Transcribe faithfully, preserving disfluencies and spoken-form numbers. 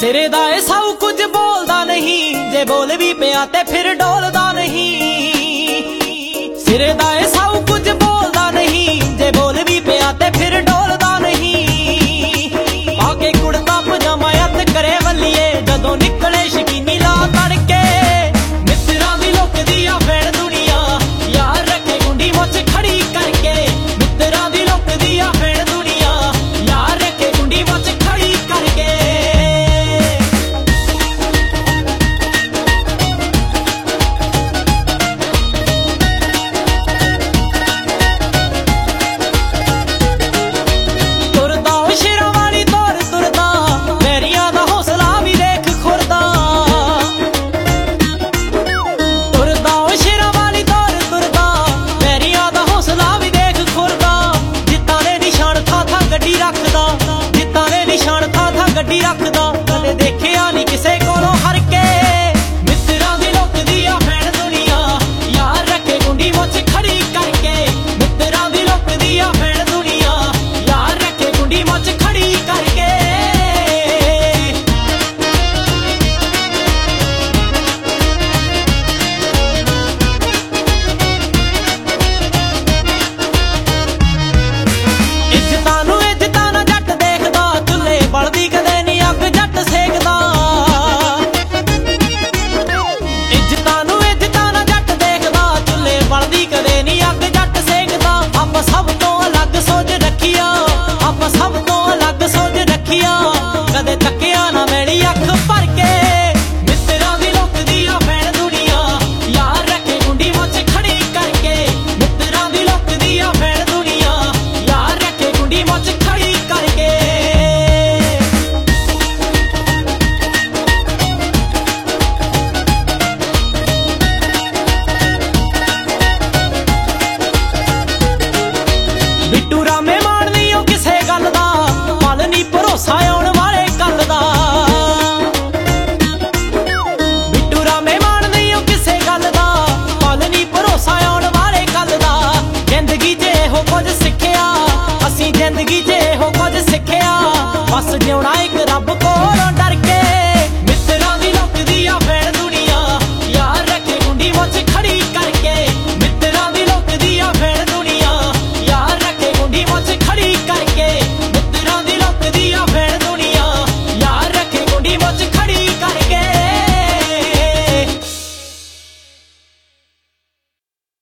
ਸਿਰੇ ਦਾ ਏ ਸਭ ਕੁਝ ਬੋਲਦਾ ਨਹੀਂ, ਜੇ ਬੋਲ ਵੀ ਪਿਆ ਤੇ ਫਿਰ ਡੋਲਦਾ ਨਹੀਂ। ਸਿਰੇ ਦਾ ਏ ਸਭ ਕੁਝ ਬੋਲਦਾ ਨਹੀਂ, ਜੇ ਬੋਲ ਵੀ ਪਿਆ ਤੇ ਫਿਰ ਡੋਲਦਾ ਨਹੀਂ। ਪਾ ਕੇ ਕੁੜਤਾ ਪਜਾਮਾ ਹੱਥ ਕਰੇ ਵੱਲੀਏ, ਜਦੋਂ ਨਿਕਲੇ ਸ਼ਕੀਨੀ ਲਾ ਤੜਕੇ। ਮਿੱਤਰਾਂ ਦੀ ਲੁਕਦੀ ਆ ਫੈਣ ਦੁਨੀਆ, ਯਾਰ ਰੱਖੇ ਗੁੰਡੀ ਮੁੱਛ ਖੜੀ ਕਰਕੇ। ਮਿੱਤਰਾਂ ਦੀ ਲੁਕਦੀ ਆ ਫੈਣ ਦੁਨੀਆ, ਯਾਰ ਰੱਖੇ ਗੁੰਡੀ ਮੁੱਛ ਖੜੀ ਕਰਕੇ। ਗੱਡੀ ਰੱਖਦਾ ਕਦੇ ਦੇਖਿਆ ਨਹੀਂ ਕਿਸੇ ਕੋਲੋਂ ਹਰ ਕੇ। ਮਿੱਤਰਾਂ ਦੀ ਲੁਕਦੀ ਆ ਫੈਣ ਦੁਨੀਆ, ਯਾਰ ਰੱਖੇ ਗੁੰਡੀ ਮੁੱਛ ਖੜੀ ਕਰਕੇ। ਮਿੱਤਰਾਂ ਦੀ ਲੁਕਦੀ ਆ ਫੈਣ ਦੁਨੀਆ, ਯਾਰ ਰੱਖੇ ਗੁੰਡੀ ਮੁੱਛ ਖੜੀ ਕਰਕੇ। ਇੱਜ਼ਤਾਂ ਨੂੰ ਇੱਜ਼ਤਾਂ ਨਾ ਜੱਟ ਦੇਖਦਾ, ਚੁੱਲ੍ਹੇ ਬਲਦੀ ਕਦੇ ਜੱਟ ਸੇਕਦਾ। ਇੱਜ਼ਤਾਂ ਨੂੰ ਇੱਜ਼ਤਾਂ ਨਾ ਜੱਟ ਦੇਖਦਾ, ਚੁੱਲ੍ਹੇ ਬਲਦੀ ਕਦੇ ਨੀ ਅੱਗ ਜੱਟ ਸੇਕਦਾ। ਆਪਾਂ ਸਭ ਤੋਂ ਅਲੱਗ ਸੋਚ ਰੱਖੀਆ, ਆਪਾਂ ਸਭ ਤੋਂ ਅਲੱਗ ਸੋਚ ਰੱਖੀਆ।